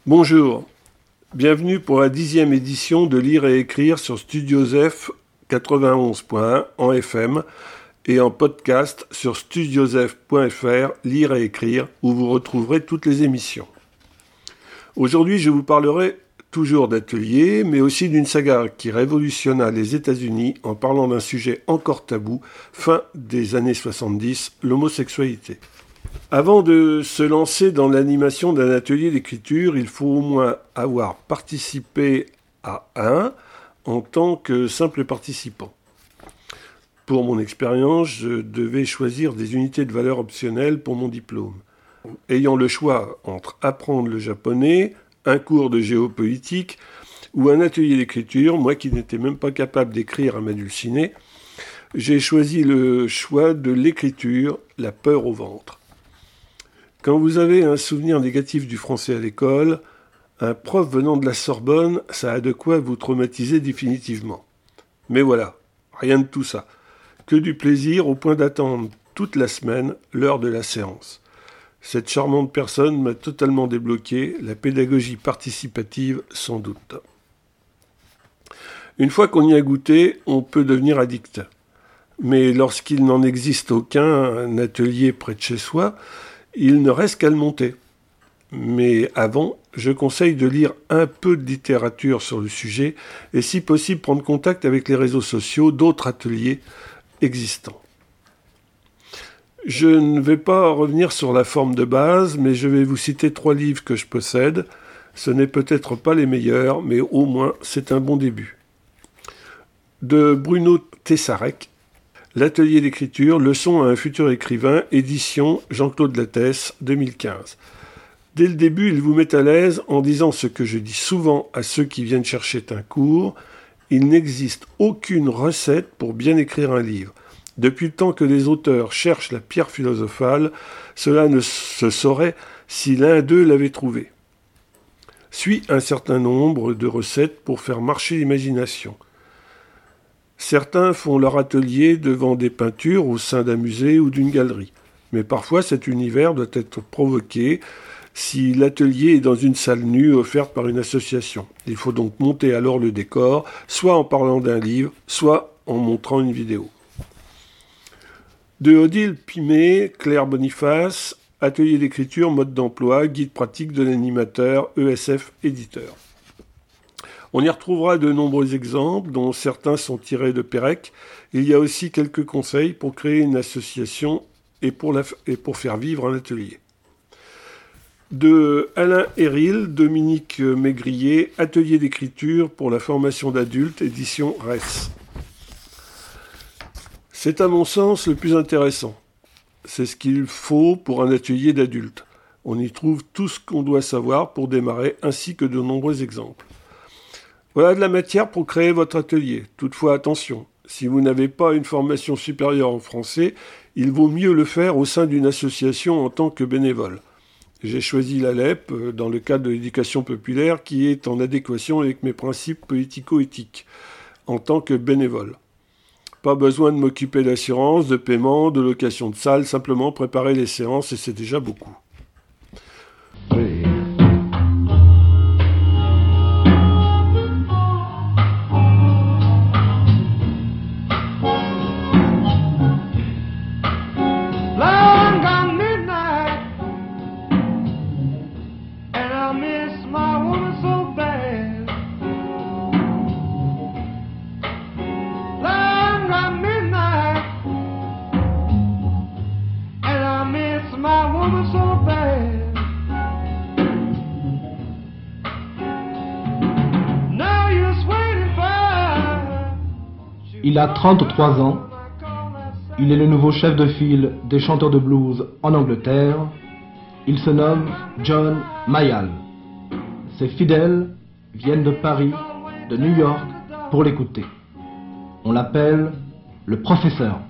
Bonjour, bienvenue pour la 10e édition de Lire et Écrire sur Studiosef 91.1 en FM et en podcast sur studiosef.fr Lire et Écrire où vous retrouverez toutes les émissions. Aujourd'hui, je vous parlerai toujours d'ateliers, mais aussi d'une saga qui révolutionna les États-Unis en parlant d'un sujet encore tabou, fin des années 70, l'homosexualité. Avant de se lancer dans l'animation d'un atelier d'écriture, il faut au moins avoir participé à un en tant que simple participant. Pour mon expérience, je devais choisir des unités de valeur optionnelles pour mon diplôme. Ayant le choix entre apprendre le japonais, un cours de géopolitique ou un atelier d'écriture, moi qui n'étais même pas capable d'écrire à m'adulciner, j'ai choisi le choix de l'écriture, la peur au ventre. Quand vous avez un souvenir négatif du français à l'école, un prof venant de la Sorbonne, ça a de quoi vous traumatiser définitivement. Mais voilà, rien de tout ça. Que du plaisir au point d'attendre toute la semaine l'heure de la séance. Cette charmante personne m'a totalement débloqué, la pédagogie participative sans doute. Une fois qu'on y a goûté, on peut devenir addict. Mais lorsqu'il n'en existe aucun atelier près de chez soi, il ne reste qu'à le monter. Mais avant, je conseille de lire un peu de littérature sur le sujet et si possible prendre contact avec les réseaux sociaux d'autres ateliers existants. Je ne vais pas revenir sur la forme de base, mais je vais vous citer 3 livres que je possède. Ce n'est peut-être pas les meilleurs, mais au moins c'est un bon début. De Bruno Tessarek, L'atelier d'écriture, leçon à un futur écrivain, édition Jean-Claude Lattès, 2015. Dès le début, il vous met à l'aise en disant ce que je dis souvent à ceux qui viennent chercher un cours. Il n'existe aucune recette pour bien écrire un livre. Depuis le temps que les auteurs cherchent la pierre philosophale, cela ne se saurait si l'un d'eux l'avait trouvée. Suit un certain nombre de recettes pour faire marcher l'imagination. Certains font leur atelier devant des peintures au sein d'un musée ou d'une galerie. Mais parfois, cet univers doit être provoqué si l'atelier est dans une salle nue offerte par une association. Il faut donc monter alors le décor, soit en parlant d'un livre, soit en montrant une vidéo. De Odile Pimet, Claire Boniface, Atelier d'écriture, mode d'emploi, guide pratique de l'animateur, ESF éditeur. On y retrouvera de nombreux exemples, dont certains sont tirés de Pérec. Il y a aussi quelques conseils pour créer une association et pour faire vivre un atelier. De Alain Héril, Dominique Maigrier, Atelier d'écriture pour la formation d'adultes, édition RES. C'est à mon sens le plus intéressant. C'est ce qu'il faut pour un atelier d'adultes. On y trouve tout ce qu'on doit savoir pour démarrer, ainsi que de nombreux exemples. Voilà de la matière pour créer votre atelier. Toutefois, attention, si vous n'avez pas une formation supérieure en français, il vaut mieux le faire au sein d'une association en tant que bénévole. J'ai choisi l'ALEP dans le cadre de l'éducation populaire qui est en adéquation avec mes principes politico-éthiques en tant que bénévole. Pas besoin de m'occuper d'assurance, de paiement, de location de salle, simplement préparer les séances et c'est déjà beaucoup. Il a 33 ans. Il est le nouveau chef de file des chanteurs de blues en Angleterre. Il se nomme John Mayall. Ses fidèles viennent de Paris, de New York, pour l'écouter. On l'appelle le professeur.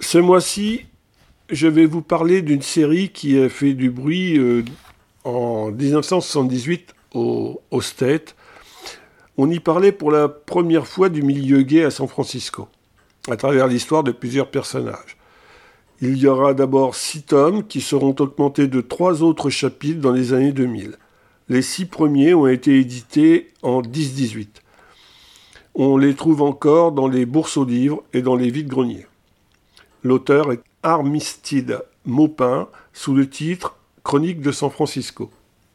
Ce mois-ci, je vais vous parler d'une série qui a fait du bruit en 1978 au States. On y parlait pour la première fois du milieu gay à San Francisco, à travers l'histoire de plusieurs personnages. Il y aura d'abord 6 tomes qui seront augmentés de 3 autres chapitres dans les années 2000. Les 6 premiers ont été édités en 10-18. On les trouve encore dans les bourses aux livres et dans les vides-greniers. L'auteur est Armistead Maupin, sous le titre « Chronique de San Francisco ».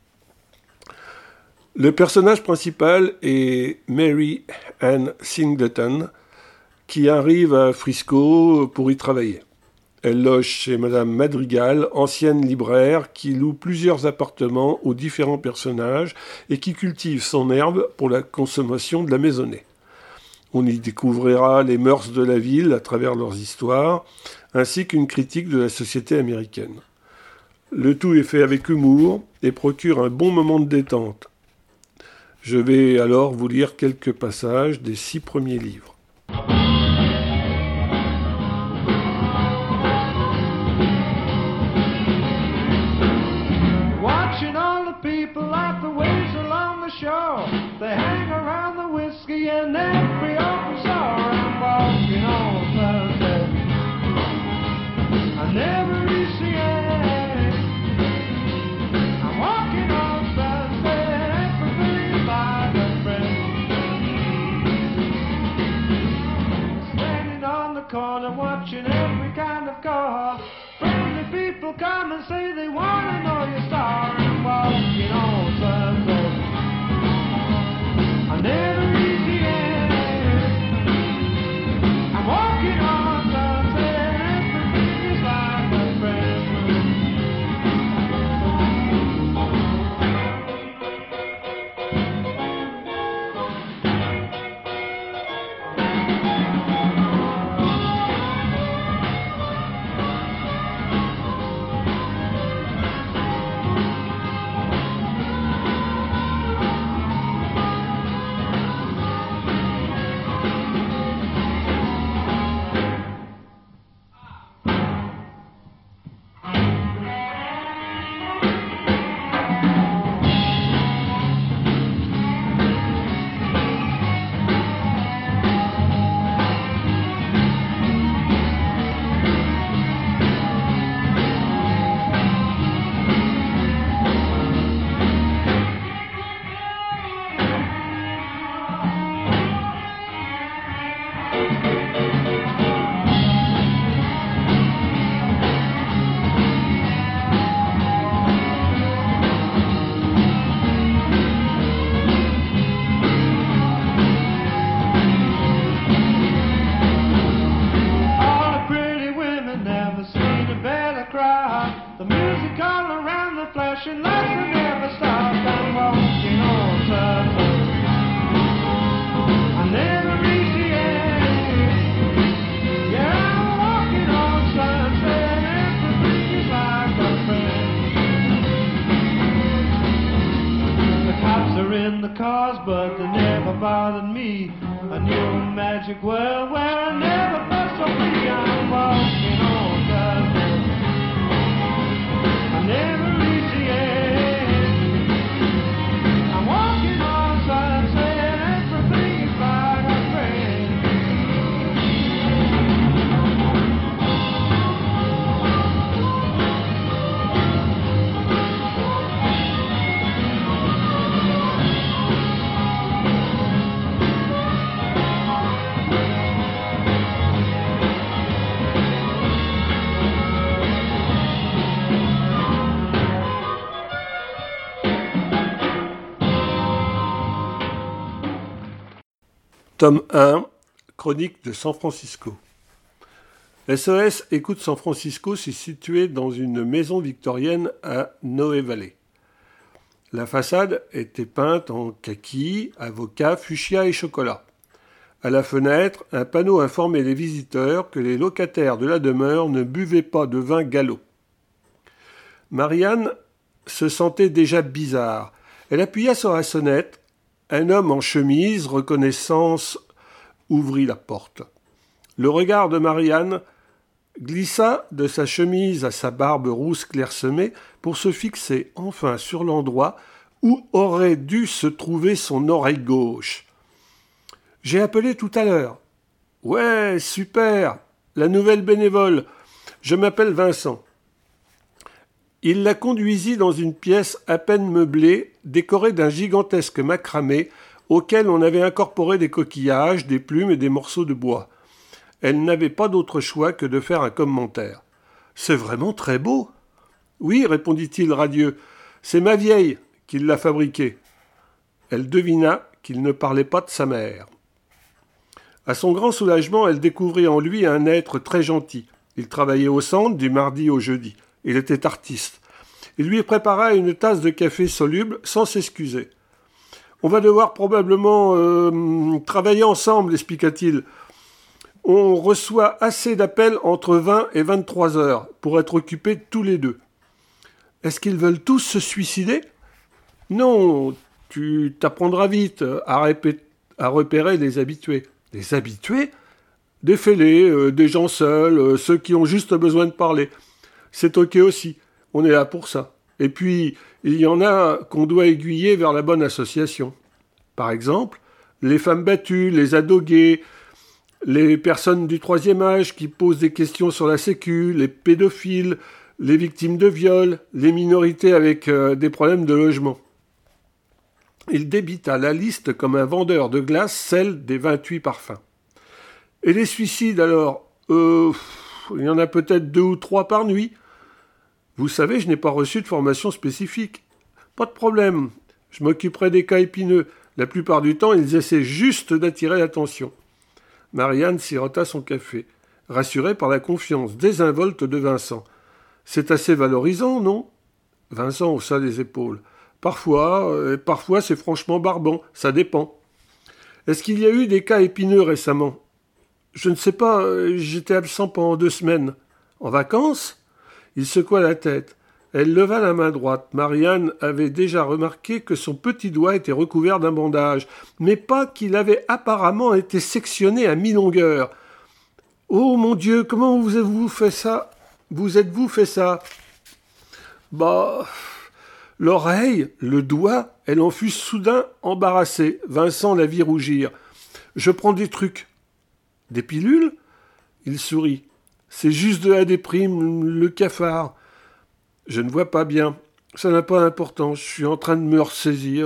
Le personnage principal est Mary Ann Singleton, qui arrive à Frisco pour y travailler. Elle loge chez Madame Madrigal, ancienne libraire, qui loue plusieurs appartements aux différents personnages et qui cultive son herbe pour la consommation de la maisonnée. On y découvrira les mœurs de la ville à travers leurs histoires, ainsi qu'une critique de la société américaine. Le tout est fait avec humour et procure un bon moment de détente. Je vais alors vous lire quelques passages des 6 premiers livres. Watching all the people at the waves along the shore, they hang around the whiskey and every open door. I'm walking on Thursday, I never reach the end. I'm walking on Thursday, everything like a friend. Standing on the corner, watching every kind of car. Friendly people come and say they want to know your star. I'm walking on Thursday, I never reach the end. I'm walking on Thursday, everything is like a friend. The music all around the flashing lights will never stop. I'm walking on Thursday, I never reach the end. Yeah, I'm walking on Thursday, everything is like a friend. The cops are in the cars, but they never bothered me. A new magic world where I never felt so free. I'm walking on Thursday, I never reach the end. I'm walking on Thursday, everything is like a friend. Tome 1, Chronique de San Francisco. SOS Écoute San Francisco s'est situé dans une maison victorienne à Noe Valley. La façade était peinte en kaki, avocat, fuchsia et chocolat. À la fenêtre, un panneau informait les visiteurs que les locataires de la demeure ne buvaient pas de vin gallo. Marianne se sentait déjà bizarre. Elle appuya sur la sonnette. Un homme en chemise, reconnaissance, ouvrit la porte. Le regard de Marianne glissa de sa chemise à sa barbe rousse clairsemée pour se fixer enfin sur l'endroit où aurait dû se trouver son oreille gauche. « J'ai appelé tout à l'heure. »« Ouais, super, la nouvelle bénévole. Je m'appelle Vincent. » Il la conduisit dans une pièce à peine meublée, décorée d'un gigantesque macramé auquel on avait incorporé des coquillages, des plumes et des morceaux de bois. Elle n'avait pas d'autre choix que de faire un commentaire. « C'est vraiment très beau. »« Oui, répondit-il radieux, c'est ma vieille qui l'a fabriqué. » Elle devina qu'il ne parlait pas de sa mère. À son grand soulagement, elle découvrit en lui un être très gentil. Il travaillait au centre du mardi au jeudi. Il était artiste. Il lui prépara une tasse de café soluble sans s'excuser. « On va devoir probablement travailler ensemble, expliqua-t-il. On reçoit assez d'appels entre 20 et 23 heures pour être occupés tous les deux. »« Est-ce qu'ils veulent tous se suicider ? » ?»« Non, tu t'apprendras vite à repérer les habitués. »« Les habitués ? Des fêlés, des gens seuls, ceux qui ont juste besoin de parler. C'est ok aussi, on est là pour ça. Et puis, il y en a qu'on doit aiguiller vers la bonne association. Par exemple, les femmes battues, les ados gays, les personnes du troisième âge qui posent des questions sur la sécu, les pédophiles, les victimes de viol, les minorités avec des problèmes de logement. Il débita la liste comme un vendeur de glace, celle des 28 parfums. Et les suicides alors ? Il y en a peut-être 2 ou 3 par nuit. Vous savez, je n'ai pas reçu de formation spécifique. Pas de problème, je m'occuperai des cas épineux. La plupart du temps, ils essaient juste d'attirer l'attention. Marianne sirota son café, rassurée par la confiance désinvolte de Vincent. C'est assez valorisant, non ? Vincent haussa les épaules. Parfois c'est franchement barbant, ça dépend. Est-ce qu'il y a eu des cas épineux récemment ? Je ne sais pas, j'étais absent pendant 2 semaines. En vacances ? Il secoua la tête. Elle leva la main droite. Marianne avait déjà remarqué que son petit doigt était recouvert d'un bandage, mais pas qu'il avait apparemment été sectionné à mi-longueur. « Oh mon Dieu, comment vous êtes-vous fait ça ? Bah, l'oreille, le doigt, elle en fut soudain embarrassée. Vincent la vit rougir. « Je prends des trucs. »« Des pilules ?» Il sourit. « C'est juste de la déprime, le cafard. » « Je ne vois pas bien. Ça n'a pas d'importance. Je suis en train de me ressaisir.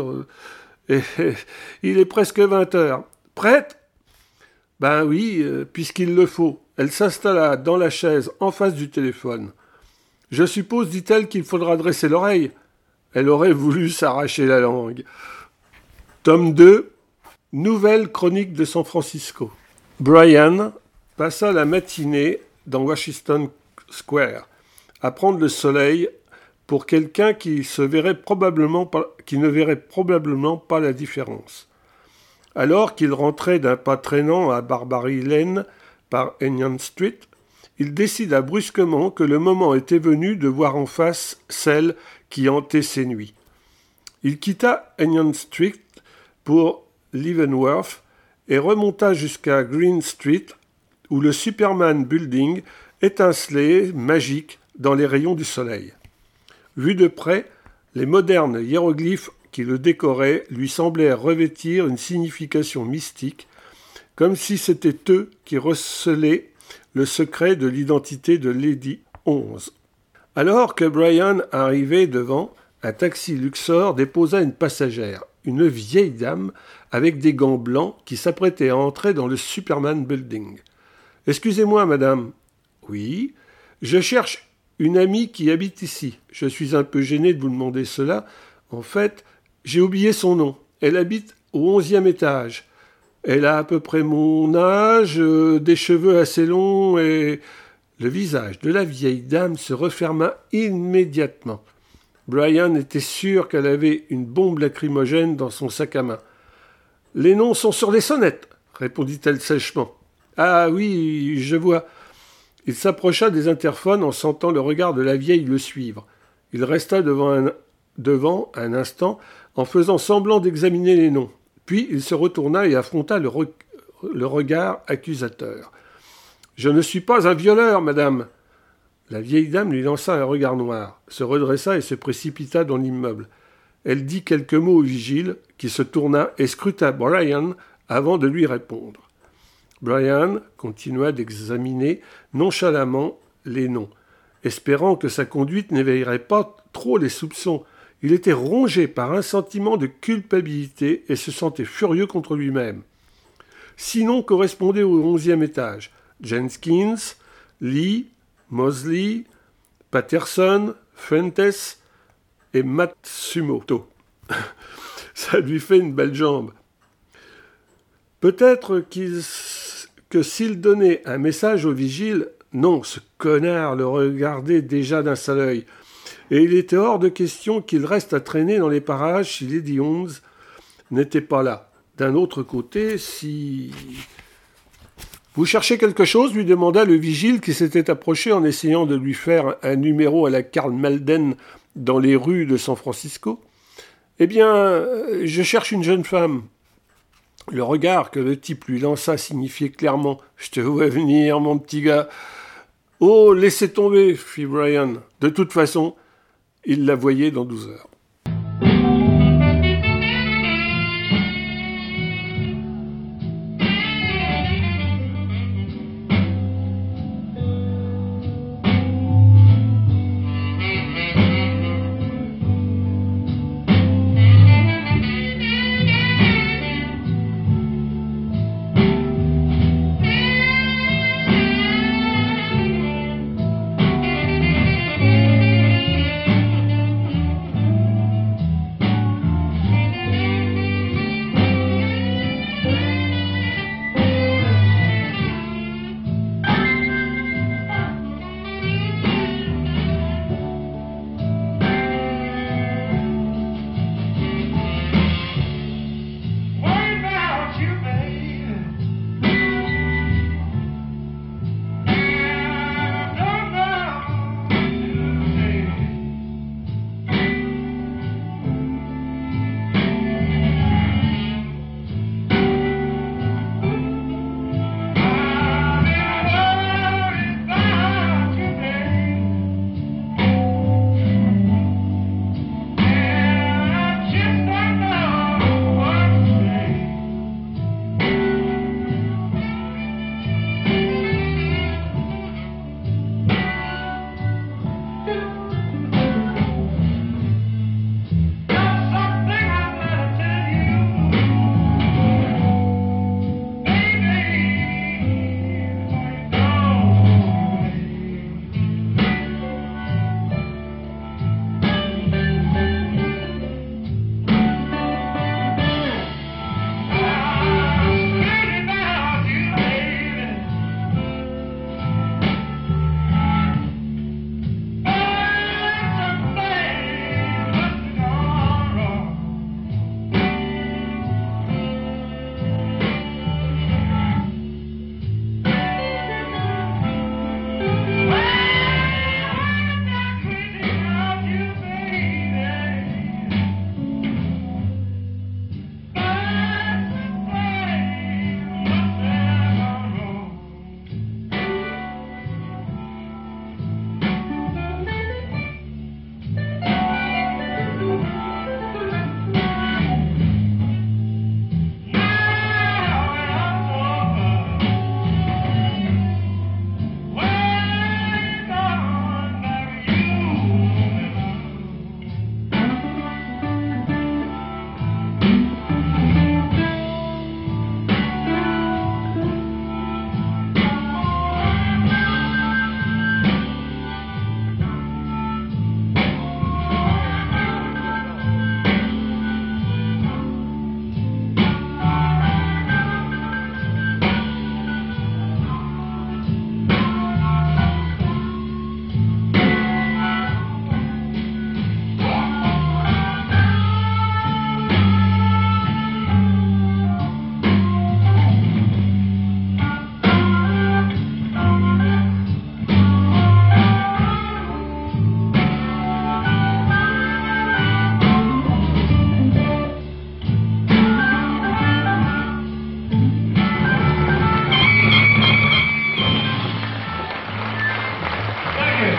Il est presque 20 heures. Prête ? Ben oui, puisqu'il le faut. » Elle s'installa dans la chaise en face du téléphone. « Je suppose, dit-elle, qu'il faudra dresser l'oreille. » Elle aurait voulu s'arracher la langue. Tome 2, Nouvelle chronique de San Francisco. Brian passa la matinée dans Washington Square à prendre le soleil pour quelqu'un qui ne verrait probablement pas la différence. Alors qu'il rentrait d'un pas traînant à Barbary Lane par Union Street, il décida brusquement que le moment était venu de voir en face celle qui hantait ses nuits. Il quitta Union Street pour Leavenworth et remonta jusqu'à Green Street, où le Superman Building étincelait, magique, dans les rayons du soleil. Vu de près, les modernes hiéroglyphes qui le décoraient lui semblaient revêtir une signification mystique, comme si c'était eux qui recelaient le secret de l'identité de Lady 11. Alors que Brian arrivait devant, un taxi Luxor déposa une passagère, une vieille dame avec des gants blancs qui s'apprêtait à entrer dans le Superman Building. « Excusez-moi, madame. »« Oui, je cherche une amie qui habite ici. Je suis un peu gêné de vous demander cela. En fait, j'ai oublié son nom. Elle habite au 11e étage. Elle a à peu près mon âge, des cheveux assez longs et... » Le visage de la vieille dame se referma immédiatement. Brian était sûr qu'elle avait une bombe lacrymogène dans son sac à main. « Les noms sont sur les sonnettes, » répondit-elle sèchement. « Ah oui, je vois. » Il s'approcha des interphones en sentant le regard de la vieille le suivre. Il resta devant un instant en faisant semblant d'examiner les noms. Puis il se retourna et affronta le regard accusateur. « Je ne suis pas un violeur, madame !» La vieille dame lui lança un regard noir, se redressa et se précipita dans l'immeuble. Elle dit quelques mots au vigile, qui se tourna et scruta Brian avant de lui répondre. Brian continua d'examiner nonchalamment les noms, espérant que sa conduite n'éveillerait pas trop les soupçons. Il était rongé par un sentiment de culpabilité et se sentait furieux contre lui-même. 6 noms correspondaient au 11e étage. Jenkins, Lee, Mosley, Patterson, Fuentes et Matsumoto. Ça lui fait une belle jambe. Peut-être que s'il donnait un message au vigile, non, ce connard le regardait déjà d'un seul œil. Et il était hors de question qu'il reste à traîner dans les parages si Lady Holmes n'était pas là. D'un autre côté, si... « Vous cherchez quelque chose ?» lui demanda le vigile qui s'était approché en essayant de lui faire un numéro à la Karl Malden dans les rues de San Francisco. « Eh bien, je cherche une jeune femme. » Le regard que le type lui lança signifiait clairement « Je te vois venir, mon petit gars. »« Oh, laissez tomber, » fit Brian. De toute façon, il la voyait dans 12 heures.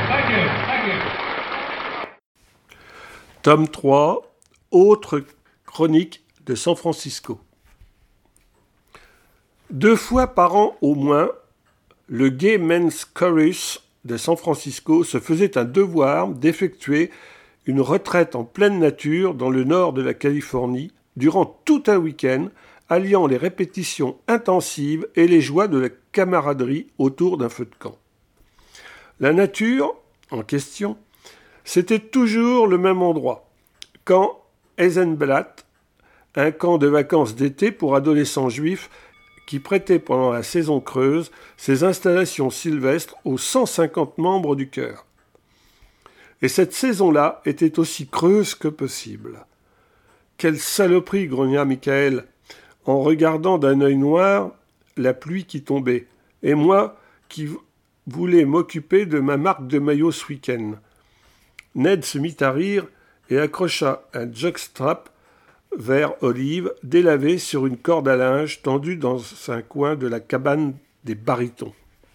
Thank you. Thank you. Tome 3, autre chronique de San Francisco. 2 fois par an au moins, le Gay Men's Chorus de San Francisco se faisait un devoir d'effectuer une retraite en pleine nature dans le nord de la Californie durant tout un week-end, alliant les répétitions intensives et les joies de la camaraderie autour d'un feu de camp. La nature en question, c'était toujours le même endroit, camp Eisenblatt, un camp de vacances d'été pour adolescents juifs qui prêtait pendant la saison creuse ses installations sylvestres aux 150 membres du chœur. Et cette saison-là était aussi creuse que possible. Quelle saloperie, grogna Michael, en regardant d'un œil noir la pluie qui tombait, et moi qui voulais m'occuper de ma marque de maillot ce week-end. Ned se mit à rire et accrocha un jockstrap vert olive délavé sur une corde à linge tendue dans un coin de la cabane des barytons.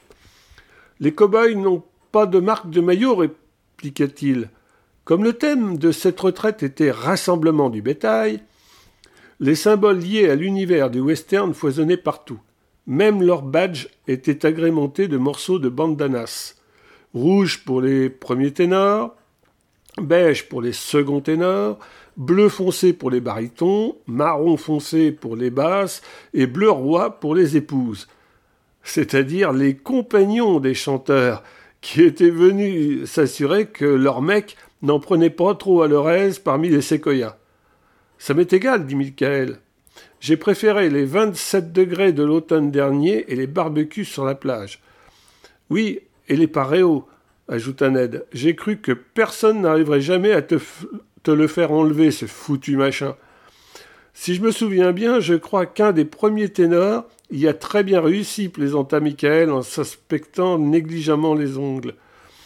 « Les cow-boys n'ont pas de marque de maillot, répliqua-t-il. Comme le thème de cette retraite était « rassemblement du bétail », les symboles liés à l'univers du western foisonnaient partout. Même leur badge était agrémenté de morceaux de bandanas. Rouge pour les premiers ténors, beige pour les seconds ténors, bleu foncé pour les barytons, marron foncé pour les basses et bleu roi pour les épouses, c'est-à-dire les compagnons des chanteurs qui étaient venus s'assurer que leurs mecs n'en prenaient pas trop à leur aise parmi les séquoias. « Ça m'est égal, dit Michael. J'ai préféré les 27 degrés de l'automne dernier et les barbecues sur la plage. »« Oui, et les paréos, » ajouta Ned. « J'ai cru que personne n'arriverait jamais à te le faire enlever, ce foutu machin. Si je me souviens bien, je crois qu'un des premiers ténors y a très bien réussi, plaisanta Michael en s'inspectant négligemment les ongles.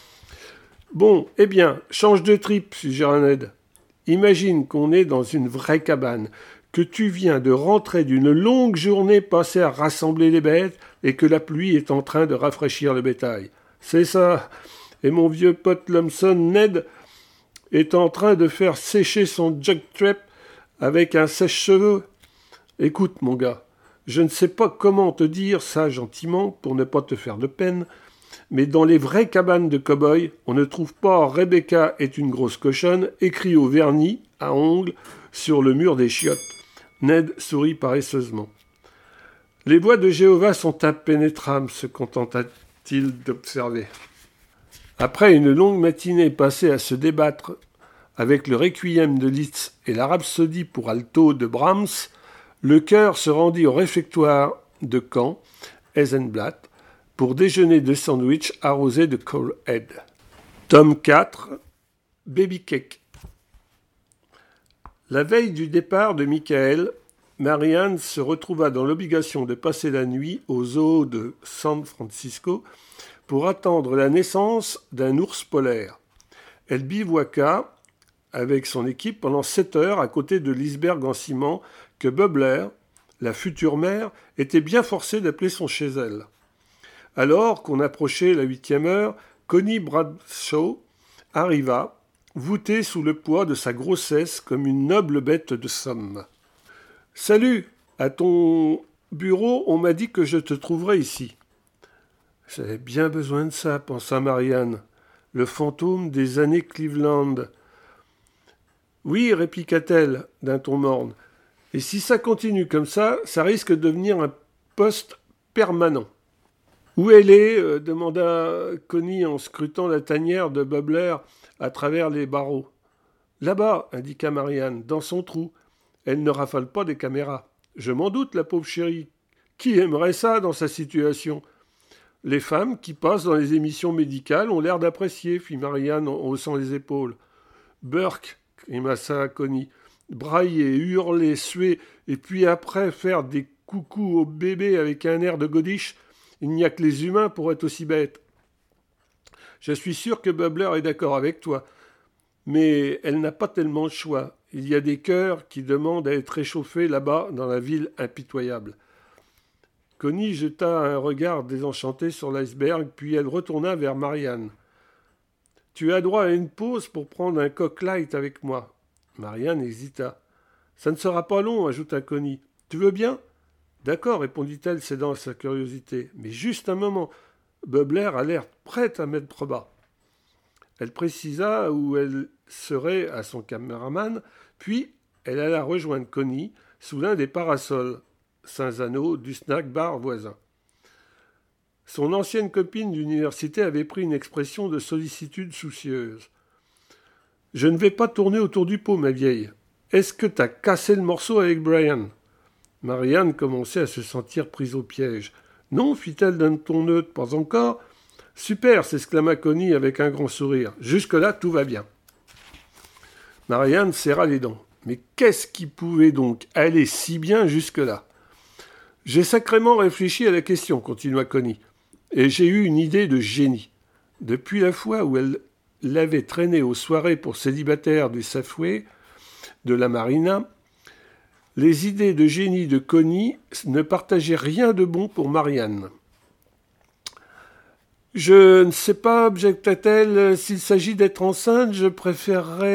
Bon, eh bien, change de trip, suggéra Ned. Imagine qu'on est dans une vraie cabane, que tu viens de rentrer d'une longue journée passée à rassembler les bêtes et que la pluie est en train de rafraîchir le bétail. C'est ça. Et mon vieux pote Lumson, Ned, est en train de faire sécher son jockstrap avec un sèche-cheveux. Écoute, mon gars, je ne sais pas comment te dire ça gentiment pour ne pas te faire de peine, mais dans les vraies cabanes de cow-boys, on ne trouve pas « Rebecca est une grosse cochonne » écrit au vernis, à ongles, sur le mur des chiottes. Ned sourit paresseusement. Les voix de Jéhovah sont impénétrables, se contenta-t-il d'observer. Après une longue matinée passée à se débattre avec le requiem de Liszt et la rhapsodie pour alto de Brahms, le chœur se rendit au réfectoire de camp, Eisenblatt, pour déjeuner de sandwich arrosé de Coalhead. Tome 4, Baby Cake. La veille du départ de Michael, Marianne se retrouva dans l'obligation de passer la nuit au zoo de San Francisco pour attendre la naissance d'un ours polaire. Elle bivouaqua avec son équipe pendant 7 heures à côté de l'iceberg en ciment que Bubbler, la future mère, était bien forcée d'appeler son chez elle. Alors qu'on approchait la 8e heure, Connie Bradshaw arriva, voûtée sous le poids de sa grossesse comme une noble bête de somme. « Salut, à ton bureau, on m'a dit que je te trouverais ici. » « J'avais bien besoin de ça, pensa Marianne, le fantôme des années Cleveland. »« Oui, répliqua-t-elle d'un ton morne, et si ça continue comme ça risque de devenir un poste permanent. »« Où elle est ?» demanda Connie en scrutant la tanière de Bubbler à travers les barreaux. « Là-bas, indiqua Marianne, dans son trou. Elle ne rafale pas des caméras. Je m'en doute, la pauvre chérie. Qui aimerait ça dans sa situation ? Les femmes qui passent dans les émissions médicales ont l'air d'apprécier, fit Marianne en haussant les épaules. Burke, grimaça Connie, brailler, hurler, suer, et puis après faire des coucous au bébé avec un air de godiche, il n'y a que les humains pour être aussi bêtes. Je suis sûr que Bubbler est d'accord avec toi, mais elle n'a pas tellement le choix. Il y a des cœurs qui demandent à être réchauffés là-bas dans la ville impitoyable. Connie jeta un regard désenchanté sur l'iceberg, puis elle retourna vers Marianne. Tu as droit à une pause pour prendre un coq light avec moi. » Marianne hésita. « Ça ne sera pas long, » ajouta Connie. « Tu veux bien ?»« D'accord, » répondit-elle, cédant à sa curiosité. « Mais juste un moment. » Bubler a l'air prête à mettre bas. Elle précisa où elle serait à son caméraman, puis elle alla rejoindre Connie sous l'un des parasols Saint-Zano du snack-bar voisin. Son ancienne copine d'université avait pris une expression de sollicitude soucieuse. « Je ne vais pas tourner autour du pot, ma vieille. Est-ce que t'as cassé le morceau avec Brian ?» Marianne commençait à se sentir prise au piège. « Non, fit-elle d'un ton neutre, pas encore. »« Super !» s'exclama Connie avec un grand sourire. « Jusque-là, tout va bien. » Marianne serra les dents. Mais qu'est-ce qui pouvait donc aller si bien jusque-là ? « J'ai sacrément réfléchi à la question, continua Connie, et j'ai eu une idée de génie. Depuis la fois où elle l'avait traîné aux soirées pour célibataires du Safeway, de la Marina, les idées de génie de Connie ne partageaient rien de bon pour Marianne. « Je ne sais pas, objecta-t-elle, s'il s'agit d'être enceinte, je préférerais... »«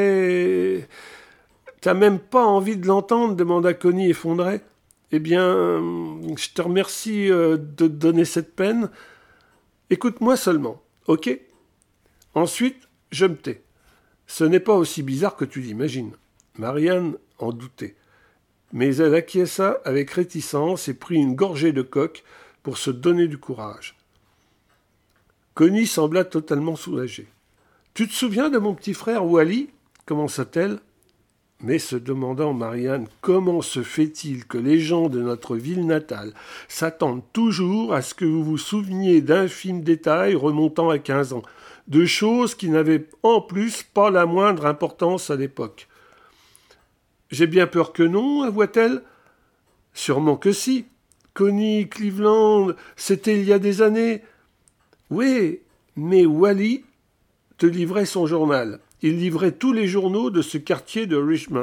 T'as même pas envie de l'entendre ?» demanda Connie effondrée. « Eh bien, je te remercie de te donner cette peine. Écoute-moi seulement, ok ? Ensuite, je me tais. Ce n'est pas aussi bizarre que tu l'imagines. » Marianne en doutait. Mais elle acquiesça avec réticence et prit une gorgée de coke pour se donner du courage. Connie sembla totalement soulagée. « Tu te souviens de mon petit frère Wally ?» commença-t-elle. Mais se demandant Marianne comment se fait-il que les gens de notre ville natale s'attendent toujours à ce que vous vous souveniez d'infimes détails remontant à 15 ans, de choses qui n'avaient en plus pas la moindre importance à l'époque. « J'ai bien peur que non, avoua-t-elle. « Sûrement que si. Connie Cleveland, c'était il y a des années. »« Oui, mais Wally te livrait son journal. Il livrait tous les journaux de ce quartier de Richmond. »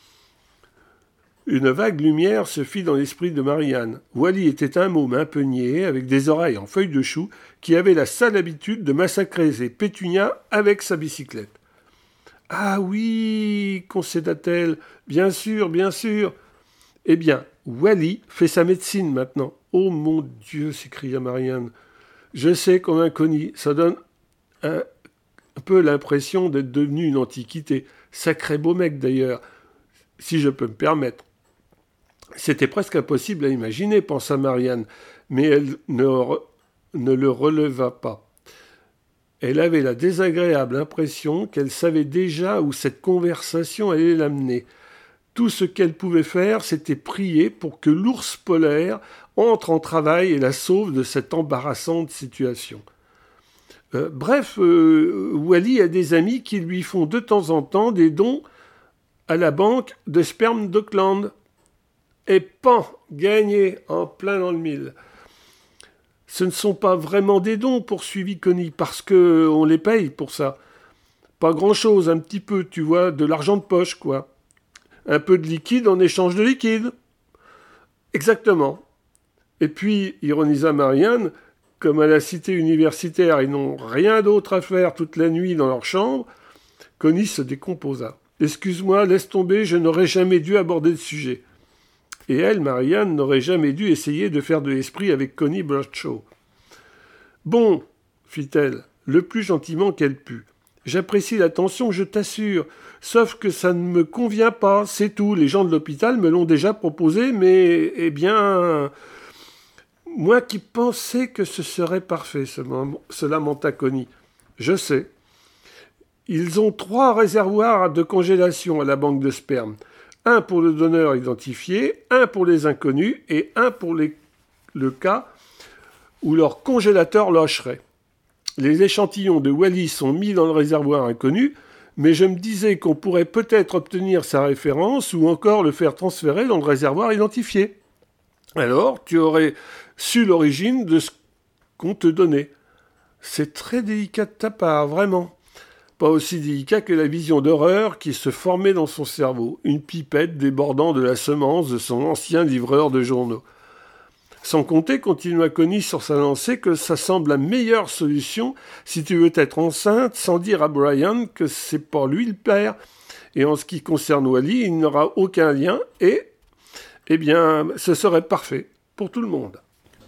Une vague lumière se fit dans l'esprit de Marianne. Wally était un môme un peu niais, avec des oreilles en feuilles de chou, qui avait la sale habitude de massacrer ses pétunias avec sa bicyclette. « Ah oui, concéda-t-elle, bien sûr, bien sûr. Eh bien, Wally fait sa médecine maintenant. »« Oh mon Dieu !» s'écria Marianne. « Je sais, comme Connie, ça donne un peu l'impression d'être devenu une antiquité. Sacré beau mec d'ailleurs, si je peux me permettre. » C'était presque impossible à imaginer, pensa Marianne, mais elle ne le releva pas. Elle avait la désagréable impression qu'elle savait déjà où cette conversation allait l'amener. Tout ce qu'elle pouvait faire, c'était prier pour que l'ours polaire entre en travail et la sauve de cette embarrassante situation. Bref, Wally a des amis qui lui font de temps en temps des dons à la banque de sperme d'Auckland. Et pan, gagné, en plein dans le mille. Ce ne sont pas vraiment des dons, poursuivit Connie, parce qu'on les paye pour ça. Pas grand-chose, un petit peu, tu vois, de l'argent de poche, quoi. Un peu de liquide en échange de liquide. Exactement. Et puis, ironisa Marianne, comme à la cité universitaire, ils n'ont rien d'autre à faire toute la nuit dans leur chambre, Connie se décomposa. « Excuse-moi, laisse tomber, je n'aurais jamais dû aborder le sujet. » Et elle, Marianne, n'aurait jamais dû essayer de faire de l'esprit avec Connie Bradshaw. « Bon, fit-elle, le plus gentiment qu'elle put. J'apprécie l'attention, je t'assure. Sauf que ça ne me convient pas, c'est tout. Les gens de l'hôpital me l'ont déjà proposé, mais, eh bien... Moi qui pensais que ce serait parfait, se lamenta Connie. Je sais. Ils ont 3 réservoirs de congélation à la banque de sperme. Un pour le donneur identifié, un pour les inconnus et un pour le cas où leur congélateur lâcherait. Les échantillons de Wally sont mis dans le réservoir inconnu, mais je me disais qu'on pourrait peut-être obtenir sa référence ou encore le faire transférer dans le réservoir identifié. Alors, tu aurais su l'origine de ce qu'on te donnait. C'est très délicat de ta part, vraiment. Pas aussi délicat que la vision d'horreur qui se formait dans son cerveau, une pipette débordant de la semence de son ancien livreur de journaux. Sans compter, continua Connie sur sa lancée, que ça semble la meilleure solution si tu veux être enceinte sans dire à Brian que c'est pour lui le père. Et en ce qui concerne Wally, il n'aura aucun lien et, eh bien, ce serait parfait pour tout le monde.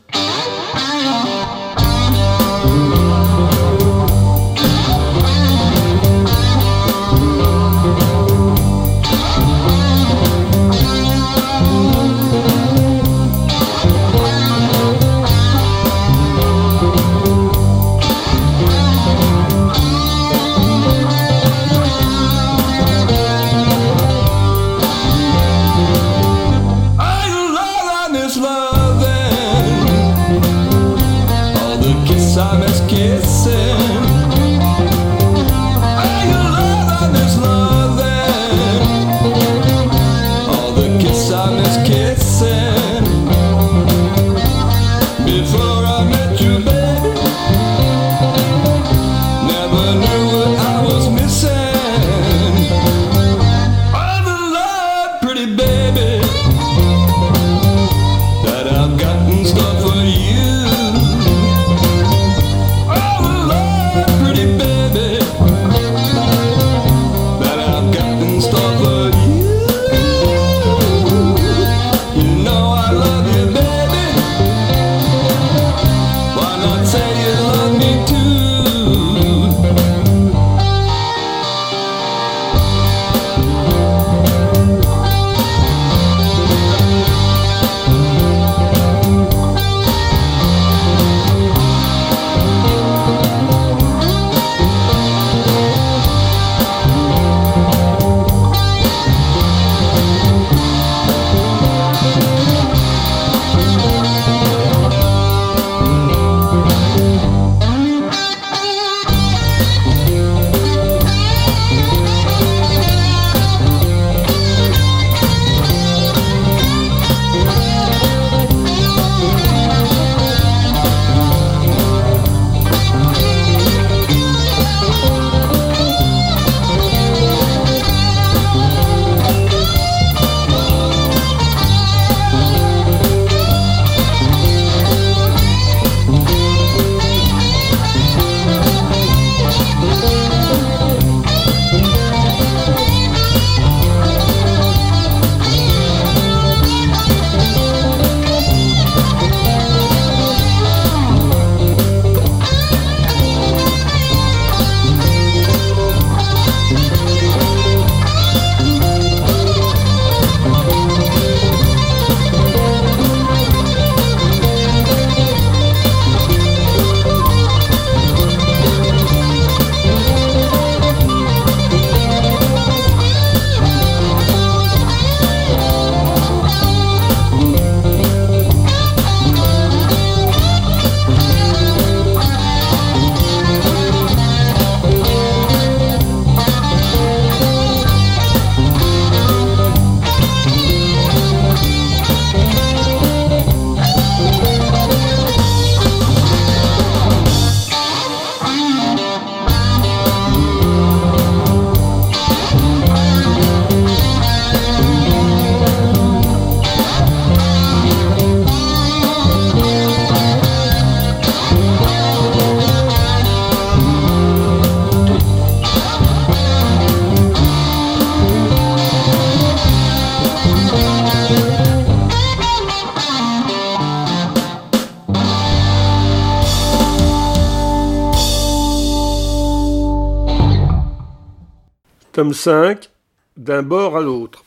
Tome 5, d'un bord à l'autre.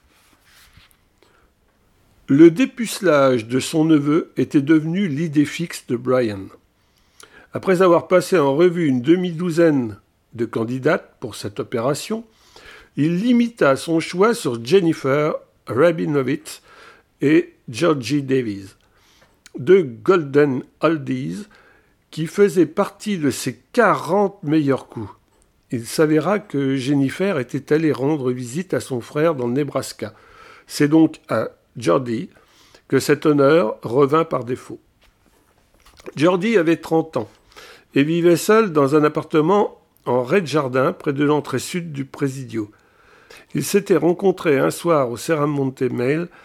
Le dépucelage de son neveu était devenu l'idée fixe de Brian. Après avoir passé en revue une demi-douzaine de candidates pour cette opération, il limita son choix sur Jennifer Rabinowitz et Georgie Davies, deux Golden Oldies qui faisaient partie de ses 40 meilleurs coups. Il s'avéra que Jennifer était allée rendre visite à son frère dans le Nebraska. C'est donc à Geordie que cet honneur revint par défaut. Geordie avait 30 ans et vivait seul dans un appartement en rez-de-jardin près de l'entrée sud du Presidio. Ils s'étaient rencontrés un soir au Serramonte Mail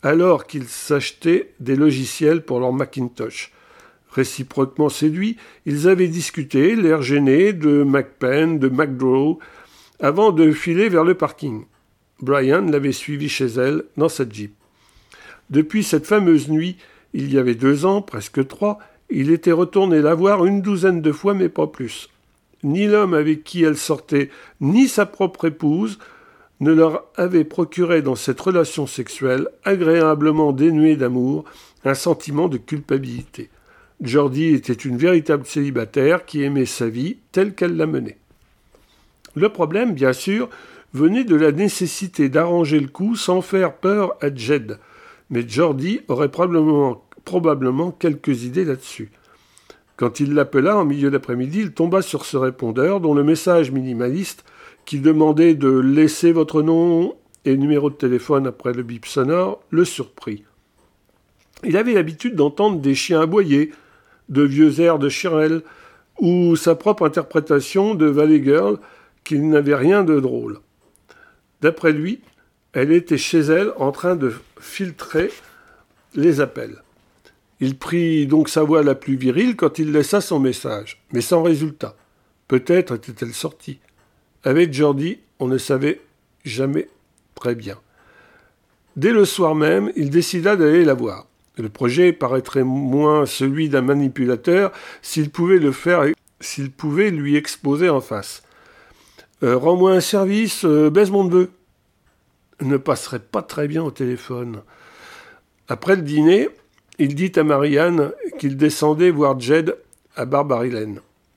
alors qu'ils s'achetaient des logiciels pour leur Macintosh. Réciproquement séduits, ils avaient discuté, l'air gêné, de MacPen, de MacDraw, avant de filer vers le parking. Brian l'avait suivi chez elle, dans sa Jeep. Depuis cette fameuse nuit, il y avait 2 ans, presque 3, il était retourné la voir une 12aine de fois, mais pas plus. Ni l'homme avec qui elle sortait, ni sa propre épouse ne leur avaient procuré dans cette relation sexuelle, agréablement dénuée d'amour, un sentiment de culpabilité. Jordi était une véritable célibataire qui aimait sa vie telle qu'elle la menait. Le problème, bien sûr, venait de la nécessité d'arranger le coup sans faire peur à Jed. Mais Jordi aurait probablement quelques idées là-dessus. Quand il l'appela en milieu d'après-midi, il tomba sur ce répondeur dont le message minimaliste, qui demandait de laisser votre nom et numéro de téléphone après le bip sonore, le surprit. Il avait l'habitude d'entendre des chiens aboyer, de vieux airs de Shirel, ou sa propre interprétation de Valley Girl, qui n'avait rien de drôle. D'après lui, elle était chez elle en train de filtrer les appels. Il prit donc sa voix la plus virile quand il laissa son message, mais sans résultat. Peut-être était-elle sortie. Avec Jordi, on ne savait jamais très bien. Dès le soir même, il décida d'aller la voir. Le projet paraîtrait moins celui d'un manipulateur s'il pouvait lui exposer en face. Rends-moi un service, baise mon neveu. Ne passerait pas très bien au téléphone. Après le dîner, il dit à Marianne qu'il descendait voir Jed à Barbary Lane.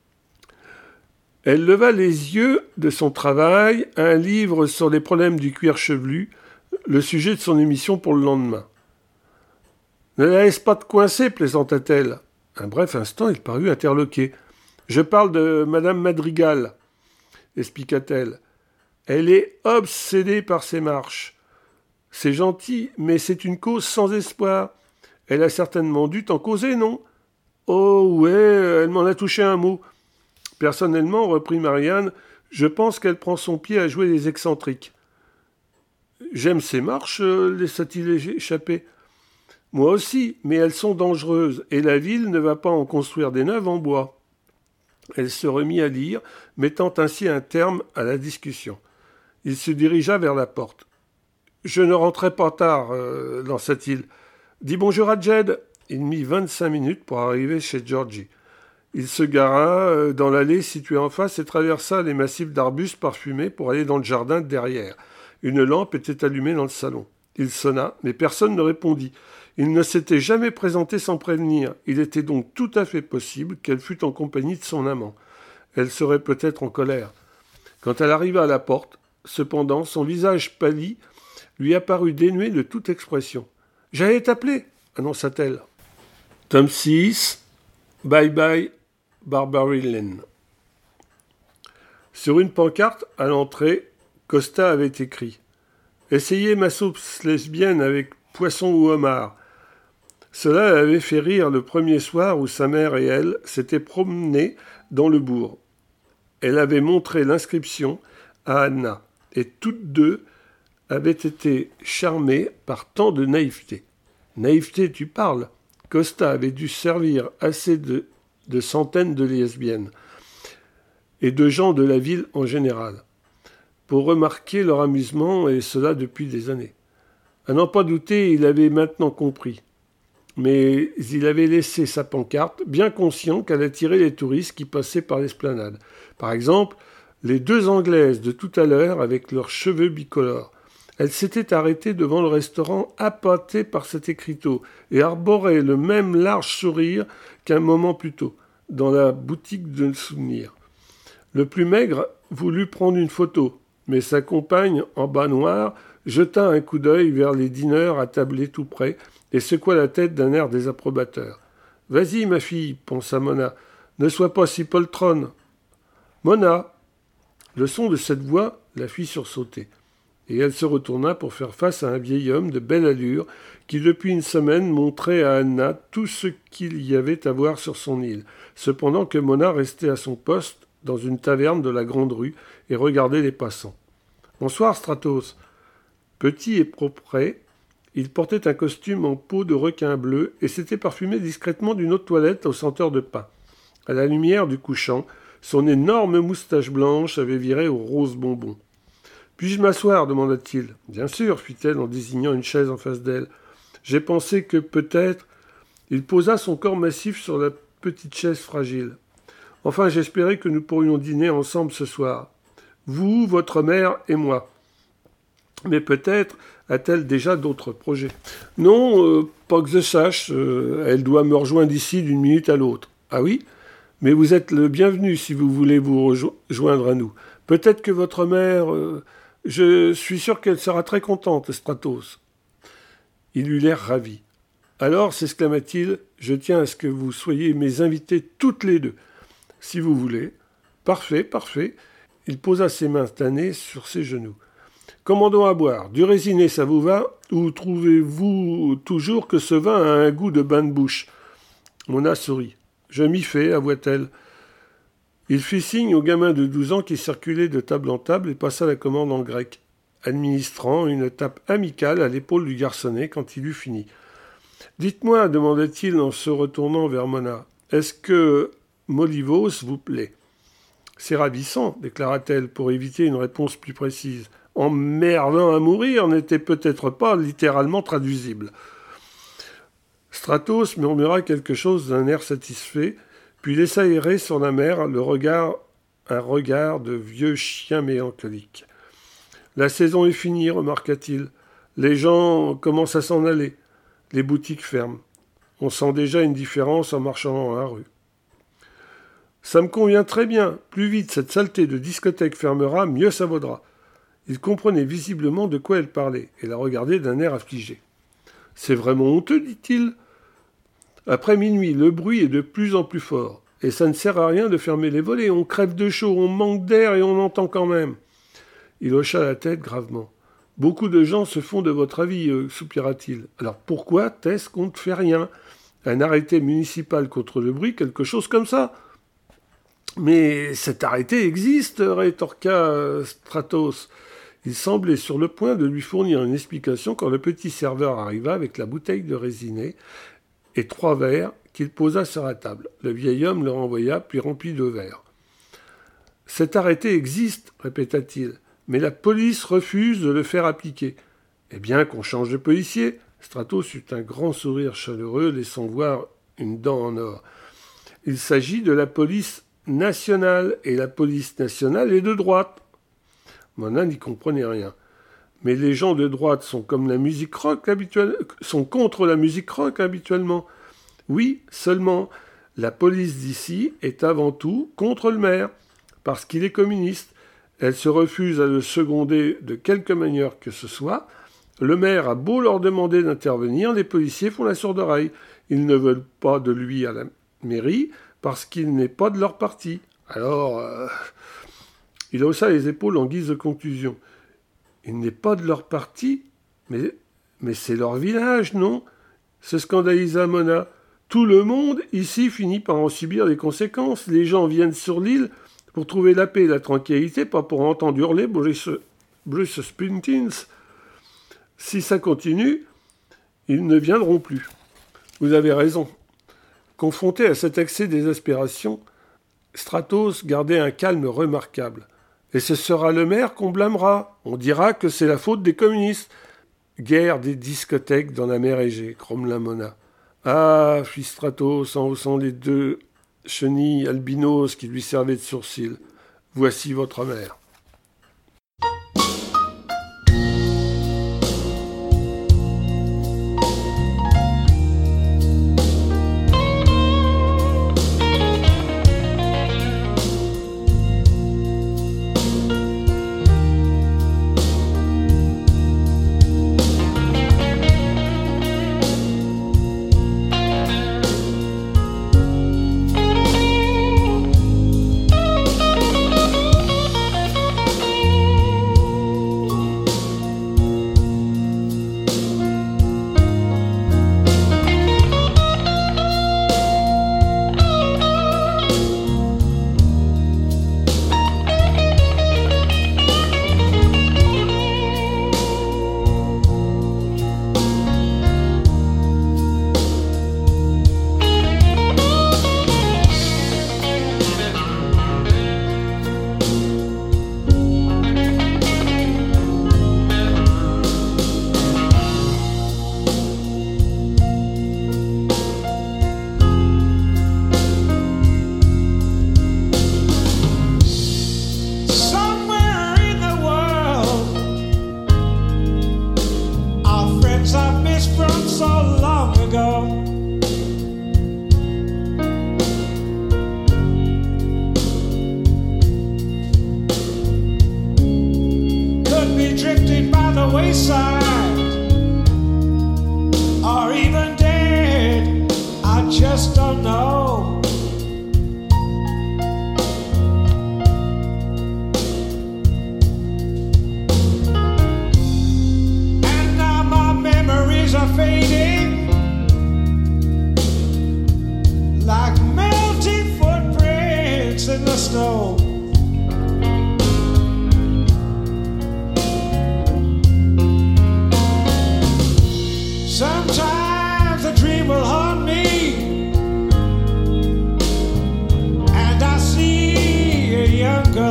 Elle leva les yeux de son travail à un livre sur les problèmes du cuir chevelu, le sujet de son émission pour le lendemain. « Ne la laisse pas te coincer, plaisanta-t-elle. Un bref instant, il parut interloqué. « Je parle de Madame Madrigal, expliqua-t-elle. Elle est obsédée par ses marches. C'est gentil, mais c'est une cause sans espoir. Elle a certainement dû t'en causer, non ? Oh, ouais, elle m'en a touché un mot. Personnellement, reprit Marianne, je pense qu'elle prend son pied à jouer les excentriques. J'aime ces marches, laissa-t-il échapper. Moi aussi, mais elles sont dangereuses, et la ville ne va pas en construire des neuves en bois. Elle se remit à lire, mettant ainsi un terme à la discussion. Il se dirigea vers la porte. « Je ne rentrerai pas tard, lança-t-il. Dis bonjour à Jed. » Il mit 25 minutes pour arriver chez Georgie. Il se gara dans l'allée située en face et traversa les massifs d'arbustes parfumés pour aller dans le jardin derrière. Une lampe était allumée dans le salon. Il sonna, mais personne ne répondit. Il ne s'était jamais présenté sans prévenir. Il était donc tout à fait possible qu'elle fût en compagnie de son amant. Elle serait peut-être en colère. Quand elle arriva à la porte, cependant, son visage pâli lui apparut dénué de toute expression. « J'allais t'appeler » annonça-t-elle. Tome 6, Bye Bye, Barbary Lane. Sur une pancarte, à l'entrée, Costa avait écrit « Essayez ma sauce lesbienne avec poisson ou homard ». Cela l'avait fait rire le premier soir où sa mère et elle s'étaient promenées dans le bourg. Elle avait montré l'inscription à Anna, et toutes deux avaient été charmées par tant de naïveté. Naïveté, tu parles. Costa avait dû servir assez de centaines de lesbiennes et de gens de la ville en général pour remarquer leur amusement, et cela depuis des années. À n'en pas douter, il avait maintenant compris. Mais il avait laissé sa pancarte, bien conscient qu'elle attirait les touristes qui passaient par l'esplanade. Par exemple, les 2 Anglaises de tout à l'heure avec leurs cheveux bicolores. Elles s'étaient arrêtées devant le restaurant, appâtées par cet écriteau, et arboraient le même large sourire qu'un moment plus tôt, dans la boutique de souvenirs. Le plus maigre voulut prendre une photo, mais sa compagne, en bas noir, jeta un coup d'œil vers les dîneurs attablés tout près, et secoua la tête d'un air désapprobateur. « Vas-y, ma fille, pensa Mona, ne sois pas si poltronne. »« Mona !» Le son de cette voix la fit sursauter, et elle se retourna pour faire face à un vieil homme de belle allure qui, depuis une semaine, montrait à Anna tout ce qu'il y avait à voir sur son île, cependant que Mona restait à son poste dans une taverne de la grande rue et regardait les passants. « Bonsoir, Stratos. » Petit et propret, Il portait un costume en peau de requin bleu et s'était parfumé discrètement d'une eau de toilette aux senteurs de pin. À la lumière du couchant, son énorme moustache blanche avait viré au rose bonbon. « Puis-je m'asseoir » demanda-t-il. « Bien sûr, fit-elle en désignant une chaise en face d'elle. J'ai pensé que peut-être... » Il posa son corps massif sur la petite chaise fragile. « Enfin, j'espérais que nous pourrions dîner ensemble ce soir. Vous, votre mère et moi. Mais peut-être a-t-elle déjà d'autres projets. »« Non, pas que je sache. Elle doit me rejoindre ici d'une minute à l'autre. »« Ah oui ? Mais vous êtes le bienvenu si vous voulez vous rejoindre à nous. Peut-être que votre mère... je suis sûr qu'elle sera très contente, Stratos. » Il eut l'air ravi. « Alors, s'exclama-t-il, je tiens à ce que vous soyez mes invités toutes les deux. Si vous voulez. Parfait, parfait. » Il posa ses mains tannées sur ses genoux. « Commandons à boire. Du résiné, ça vous va? Ou trouvez-vous toujours que ce vin a un goût de bain de bouche ?» Mona sourit. « Je m'y fais, avoua-t-elle. » Il fit signe au gamin de 12 ans qui circulait de table en table et passa la commande en grec, administrant une tape amicale à l'épaule du garçonnet quand il eut fini. « Dites-moi, demanda-t-il en se retournant vers Mona, est-ce que Molivos vous plaît ?»« C'est ravissant, déclara-t-elle pour éviter une réponse plus précise. Emmerdant à mourir n'était peut-être pas littéralement traduisible. Stratos murmura quelque chose d'un air satisfait, puis laissa errer sur la mer un regard de vieux chien mélancolique. « La saison est finie, remarqua-t-il. Les gens commencent à s'en aller. Les boutiques ferment. On sent déjà une différence en marchant dans la rue. »« Ça me convient très bien. Plus vite cette saleté de discothèque fermera, mieux ça vaudra. » Il comprenait visiblement de quoi elle parlait et la regardait d'un air affligé. « C'est vraiment honteux, dit-il. Après minuit, le bruit est de plus en plus fort. Et ça ne sert à rien de fermer les volets. On crève de chaud, on manque d'air et on entend quand même. » Il hocha la tête gravement. « Beaucoup de gens se font de votre avis, soupira-t-il. Alors pourquoi est-ce qu'on ne fait rien? Un arrêté municipal contre le bruit, quelque chose comme ça. » « Mais cet arrêté existe, rétorqua Stratos. Il semblait sur le point de lui fournir une explication quand le petit serveur arriva avec la bouteille de résiné et 3 verres qu'il posa sur la table. Le vieil homme le renvoya, puis remplit 2 verres. « Cet arrêté existe, répéta-t-il, mais la police refuse de le faire appliquer. Eh bien, qu'on change de policier. » Stratos eut un grand sourire chaleureux, laissant voir une dent en or. « Il s'agit de la police nationale, et la police nationale est de droite. » Mona n'y comprenait rien. « Mais les gens de droite sont comme la musique rock sont contre la musique rock habituellement. » Oui, seulement, la police d'ici est avant tout contre le maire, parce qu'il est communiste. Elle se refuse à le seconder de quelque manière que ce soit. Le maire a beau leur demander d'intervenir, les policiers font la sourde oreille. Ils ne veulent pas de lui à la mairie, parce qu'il n'est pas de leur parti. Alors, il haussa les épaules en guise de conclusion. Il n'est pas de leur parti, mais c'est leur village, non? Se scandalisa Mona. Tout le monde ici finit par en subir les conséquences. Les gens viennent sur l'île pour trouver la paix et la tranquillité, pas pour entendre hurler Bruce Springsteen. Si ça continue, ils ne viendront plus. Vous avez raison. Confronté à cet excès d'exaspération, Stratos gardait un calme remarquable. Et ce sera le maire qu'on blâmera. On dira que c'est la faute des communistes. Guerre des discothèques dans la mer Égée, grommela Mona. Ah, fit Stratos en haussant les 2 chenilles albinos qui lui servaient de sourcils. Voici votre mère.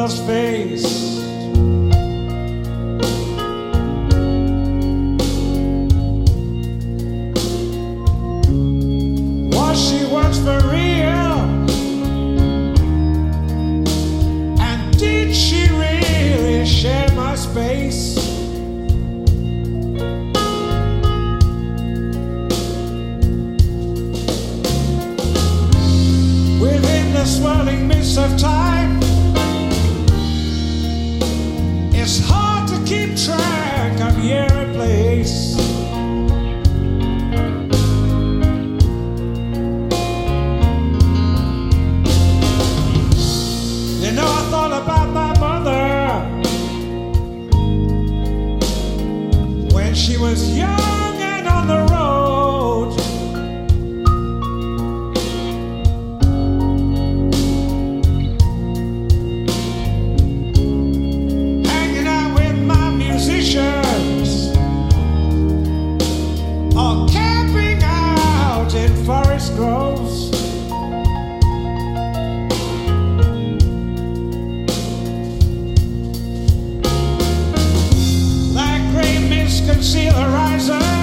mother's face. Was she once for real? And did she really share my space? Within the swirling mist of time, it's hard to keep track of year and place. You know, I thought about my mother when she was young and on the road. Hanging out with my musicians or camping out in forest groves. Like gray mist conceal horizon,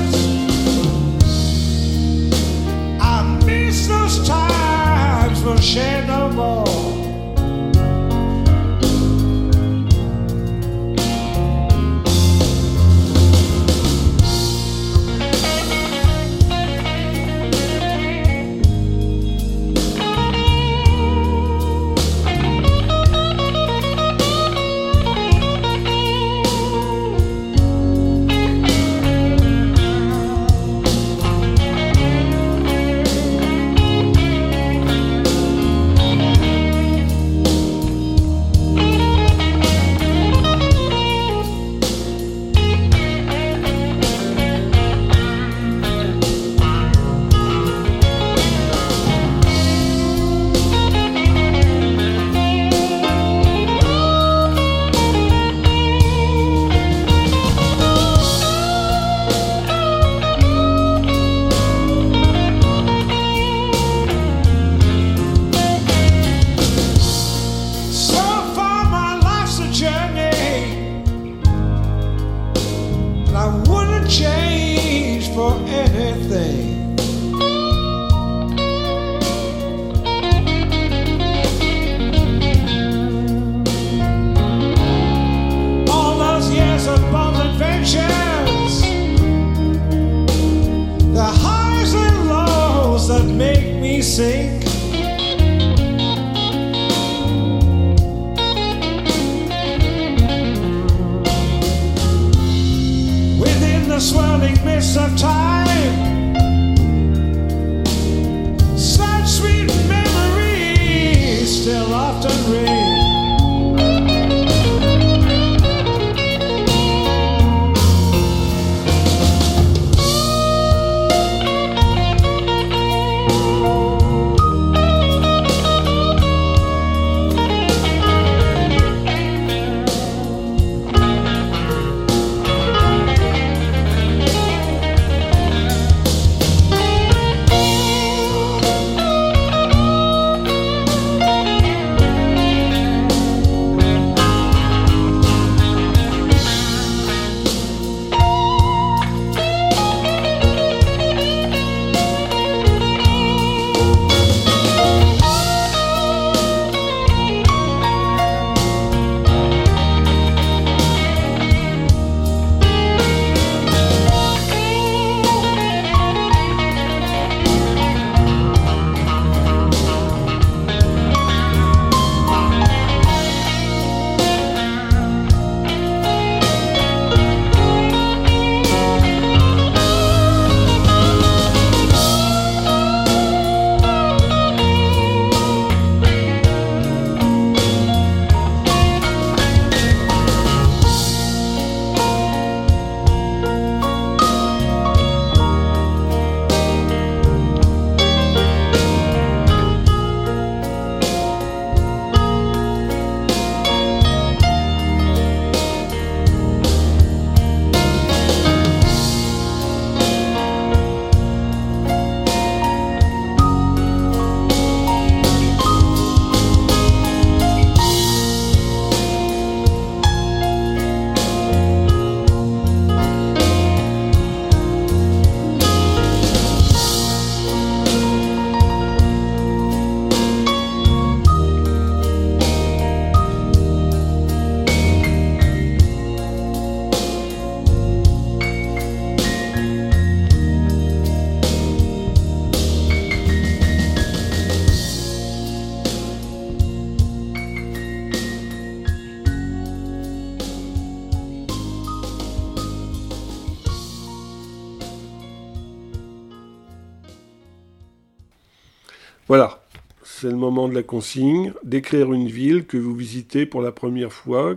Voilà, c'est le moment de la consigne, d'écrire une ville que vous visitez pour la première fois.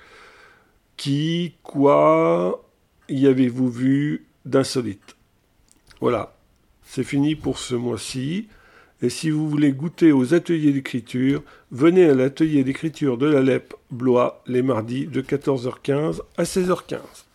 Quoi y avez-vous vu d'insolite? Voilà, c'est fini pour ce mois-ci. Et si vous voulez goûter aux ateliers d'écriture, venez à l'atelier d'écriture de la LEP Blois les mardis de 14h15 à 16h15.